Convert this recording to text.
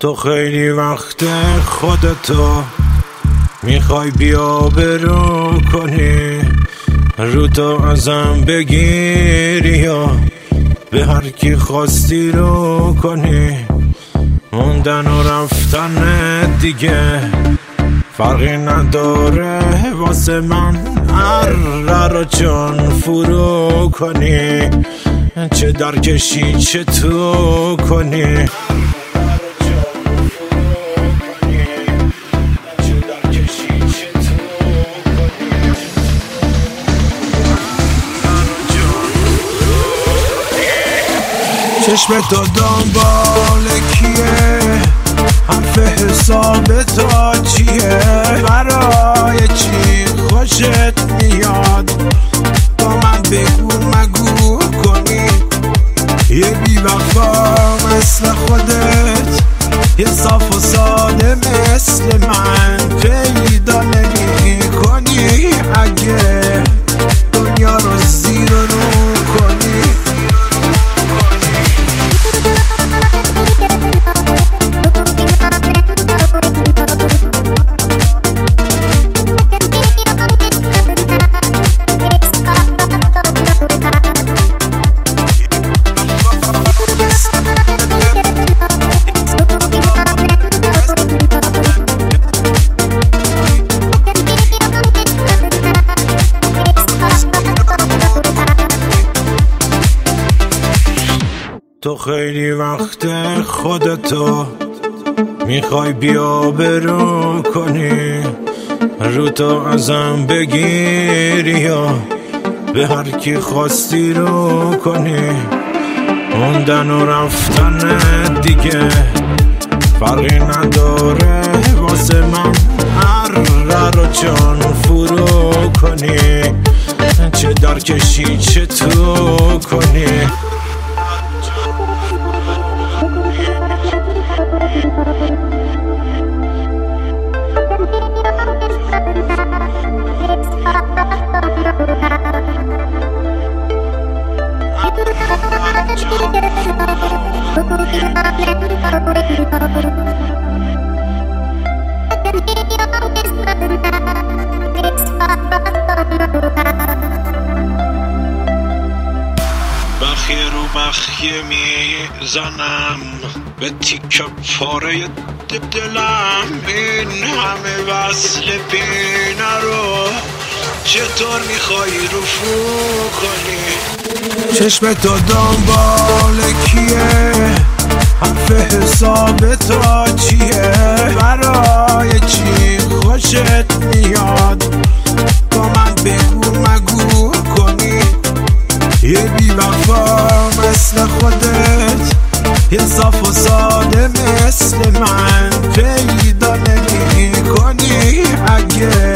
تو خیلی وقت خودتو میخوای بیا برو کنی، رو تو ازم بگیری یا به هر کی خواستی رو کنی. موندن و رفتن دیگه فرقی نداره واسه من، هر رو چون فرو کنی، چه در کشی چه تو کنی. چشم تو دنبال کیه؟ حرف حساب تا چیه؟ برای چی خوشت میاد؟ با من بگو مگو کنی. یه بی‌وفا مثل خودت، یه صاف و ساده مثل من پیدا نمی کنی. اگه دنیا رو زیر و رو کنی، تو خیلی وقت خودتو میخوای بیا برو کنی، رو تو ازم بگیری یا به هر کی خواستی رو کنی. موندن و رفتن دیگه فرقی نداره واسه من، هر رو چون فرو کنی، چه در کشی چه تو کنی. بخیه رو بخیه میزنم به تیکه پاره دلم، این همه وصل بینه رو چطور میخوای رفو کنی. چشم تو دنبال کیه؟ حرف حساب تا چیه؟ برای چی خوشت میاد؟ با من بگو مگو کنی. یه بی‌وفا مثل خودت، یه صاف و ساده مثل من پیدا نمی کنی. اگه